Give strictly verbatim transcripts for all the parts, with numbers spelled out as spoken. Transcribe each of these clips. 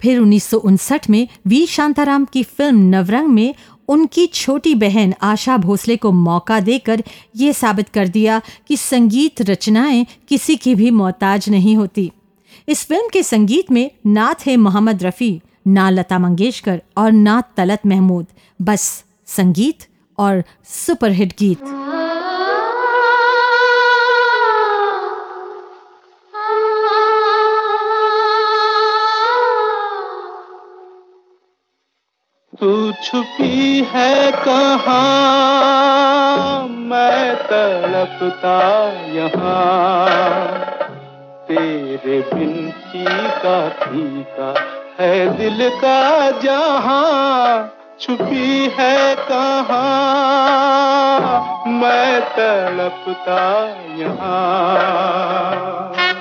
फिर उन्नीस सौ उनसठ में वी शांताराम की फिल्म नवरंग में उनकी छोटी बहन आशा भोसले को मौका देकर ये साबित कर दिया कि संगीत रचनाएं किसी की भी मोहताज नहीं होती। इस फिल्म के संगीत में ना थे मोहम्मद रफ़ी, ना लता मंगेशकर और ना तलत महमूद, बस संगीत और सुपरहिट गीत। तू छुपी है कहाँ, मैं तड़पता यहाँ, तेरे बिन फीका फीका है दिल का जहाँ। छुपी है कहाँ, मैं तड़पता यहाँ।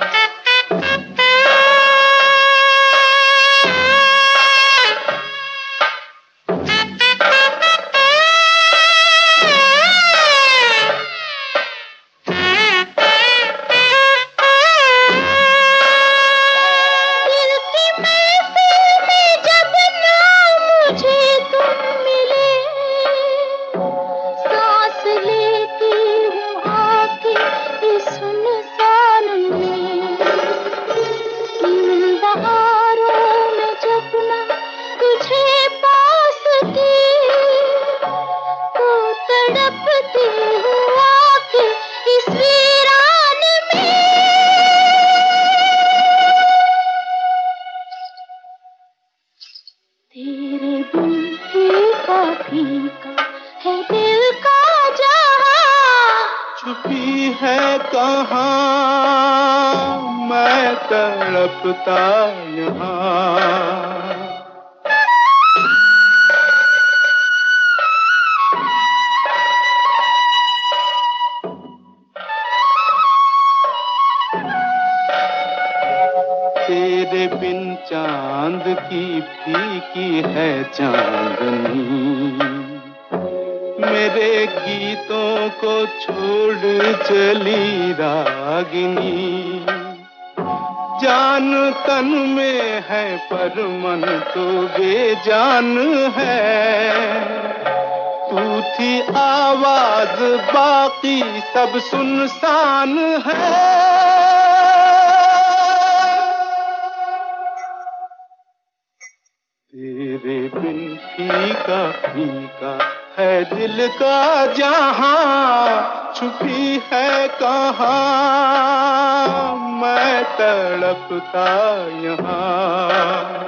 तड़पता यहाँ। तेरे बिन चांद की फीकी है चांदनी, मेरे गीतों को छोड़ चली रागिनी। जान तन में है पर मन तो बेजान है, तू थी आवाज बाकी सब सुनसान है। तेरे बिन फीका फीका है दिल का जहां। छुपी है कहाँ, मैं तड़पता यहाँ।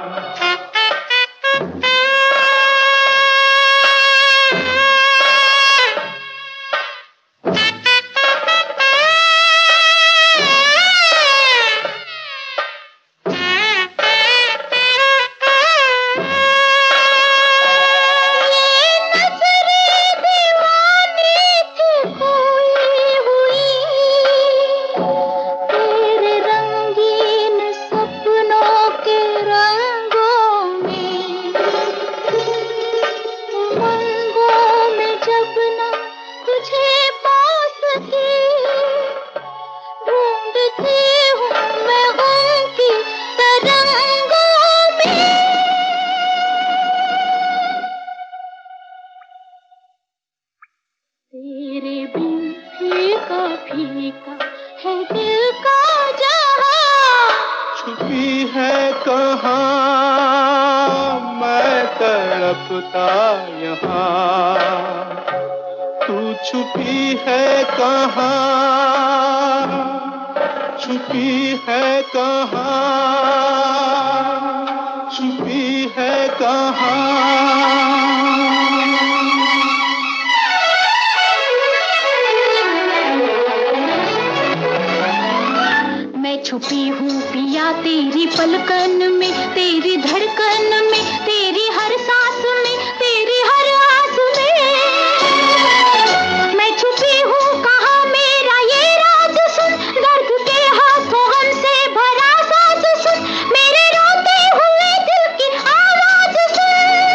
छुपी हूँ पिया तेरी पलकन में, तेरी धड़कन में, तेरी हर सांस में, तेरी हर आस में। मैं छुपी हूँ कहाँ मेरा ये राज सुन, दर्द के हाथों हमसे भरा साथ सुन, मेरे रोते हुए दिल की आवाज सुन।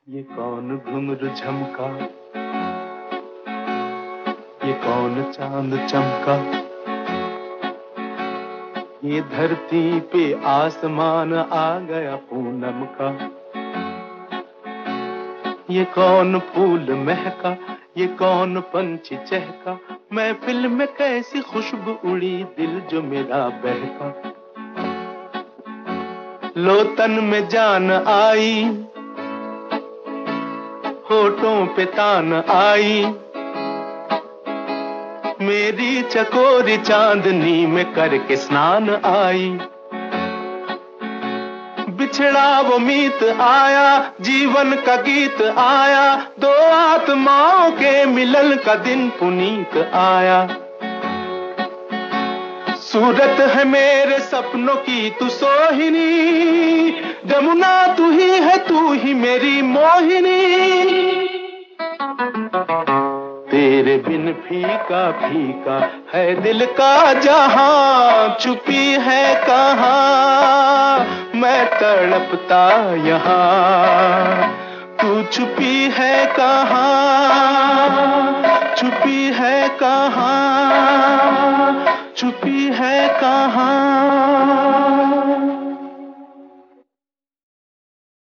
ये कौन घुंघरू झमका, ये कौन चांद चमका, ये धरती पे आसमान आ गया पूनम का। ये कौन फूल महका, ये कौन पंछी चहका, महफिल में कैसी खुशबू उड़ी, दिल जो मेरा बहका। लो तन में जान आई, होठों पे तान आई, मेरी चकोरी चांदनी में करके स्नान आई। बिछड़ा वो मीत आया, जीवन का गीत आया, दो आत्माओं के मिलन का दिन पुनीत आया। सूरत है मेरे सपनों की तू सोहिनी, जमुना तू ही है, तू ही मेरी मोहिनी। तेरे बिन फीका फीका है दिल का जहां, छुपी है कहां मैं तड़पता यहाँ। तू छुपी है कहां, छुपी है कहां, छुपी है कहां।